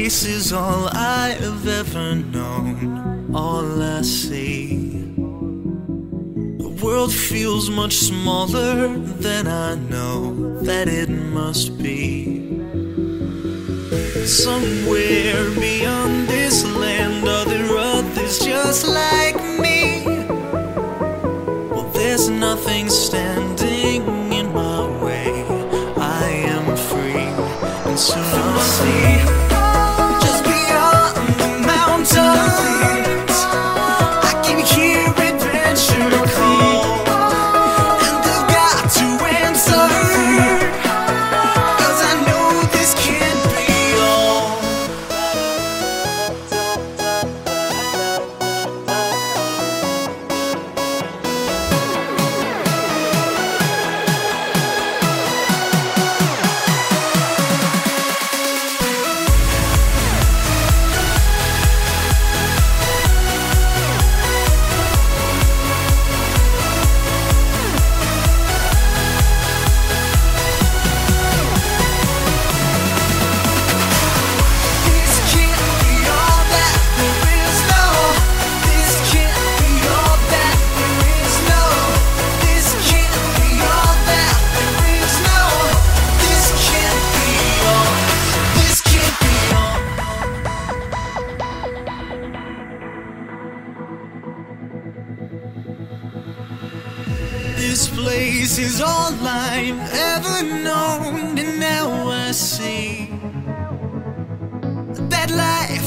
place is all I have ever known, all I see. The world feels much smaller than I know that it must be. Somewhere beyond this land are there others just like me. Well, there's nothing standing in my way. I am free, and soon I'll see. Just beyond the mountains, I can hear adventure call, and I've got to answer, 'cause I know this can't be all. This place is all I've ever known, and now I see that life